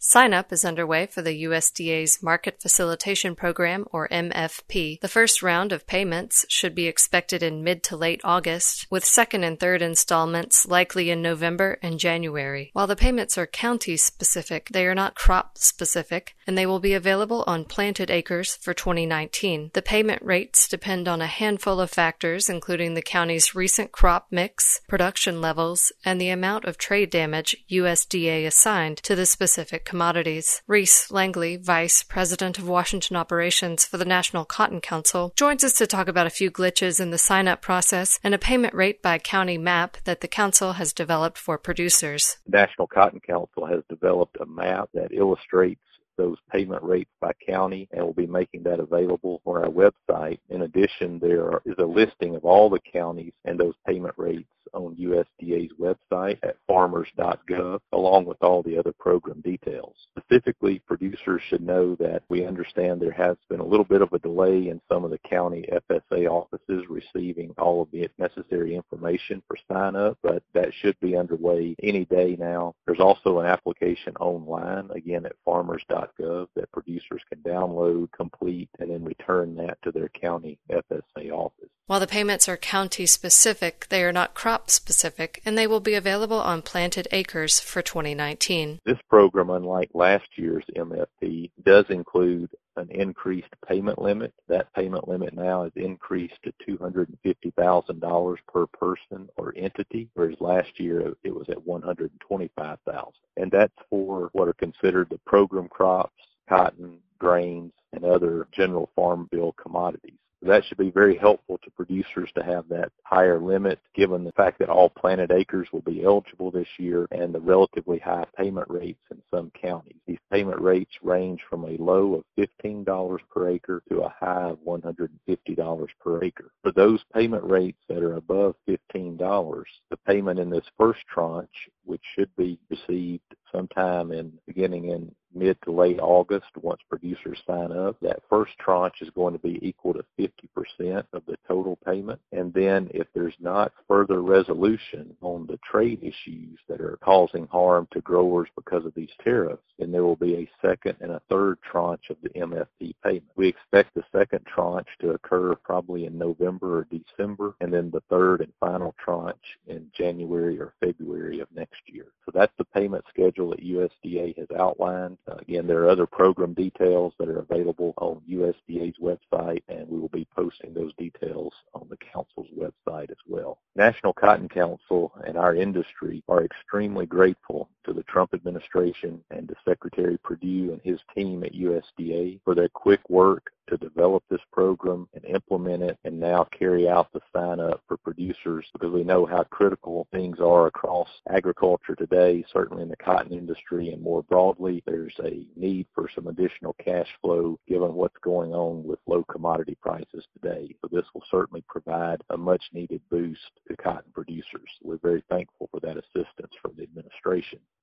Sign-up is underway for the USDA's Market Facilitation Program, or MFP. The first round of payments should be expected in mid to late August, with second and third installments likely in November and January. While the payments are county-specific, they are not crop-specific, and they will be available on planted acres for 2019. The payment rates depend on a handful of factors, including the county's recent crop mix, production levels, and the amount of trade damage USDA assigned to the specific commodities. Reese Langley, Vice President of Washington Operations for the National Cotton Council, joins us to talk about a few glitches in the sign-up process and a payment rate by county map that the council has developed for producers. The National Cotton Council has developed a map that illustrates those payment rates by county, and we'll be making that available on our website. In addition, there is a listing of all the counties and those payment rates on USDA's website at farmers.gov, along with all the other program details. Specifically, producers should know that we understand there has been a little bit of a delay in some of the county FSA offices receiving all of the necessary information for sign-up, but that should be underway any day now. There's also an application online, again at farmers.gov, that producers can download, complete, and then return that to their county FSA office. While the payments are county-specific, they are not crop-specific, and they will be available on planted acres for 2019. This program, unlike last year's MFP, does include an increased payment limit. That payment limit now is increased to $250,000 per person or entity, whereas last year it was at $125,000. And that's for what are considered the program crops, cotton, grains, and other general farm bill commodities. That should be very helpful to producers to have that higher limit, given the fact that all planted acres will be eligible this year and the relatively high payment rates in some counties. These payment rates range from a low of $15 per acre to a high of $150 per acre. For those payment rates that are above $15, the payment in this first tranche, which should be received sometime beginning in mid to late August once producers sign up, that first tranche is going to be equal to 50% of the total payment. And then if there's not further resolution on the trade issues that are causing harm to growers because of these tariffs, then there will be a second and a third tranche of the MFP payment. We expect the second tranche to occur probably in November or December, and then the third and final tranche in January or February of next year. So that's the payment schedule that USDA has outlined. Again, there are other program details that are available on USDA's website, and we will be posting those details on the council's website as well. National Cotton Council and our industry are extremely grateful to the Trump administration and to Secretary Perdue and his team at USDA for their quick work to develop this program and implement it and now carry out the sign-up for producers, because we know how critical things are across agriculture today, certainly in the cotton industry, and more broadly, there's a need for some additional cash flow given what's going on with low commodity prices today. So this will certainly provide a much-needed boost to cotton producers. We're very thankful for that assistance from the administration.